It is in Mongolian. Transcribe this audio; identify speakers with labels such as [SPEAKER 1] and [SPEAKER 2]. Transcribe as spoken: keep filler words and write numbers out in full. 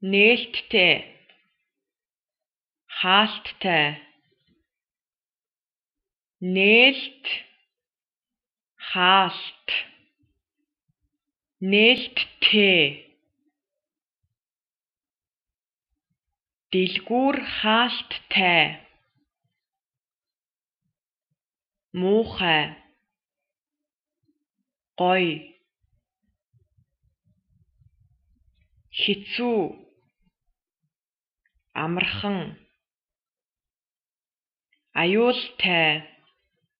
[SPEAKER 1] нээлттэй, хаалттай, нээлт, хаалт, нээлттэй, дэлгүүр хаалттай, муухай, гоё, хэцүү, амархан, аюултай,